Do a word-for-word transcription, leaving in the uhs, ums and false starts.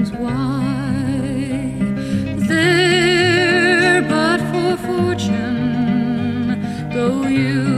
knows why. There, but for fortune, though you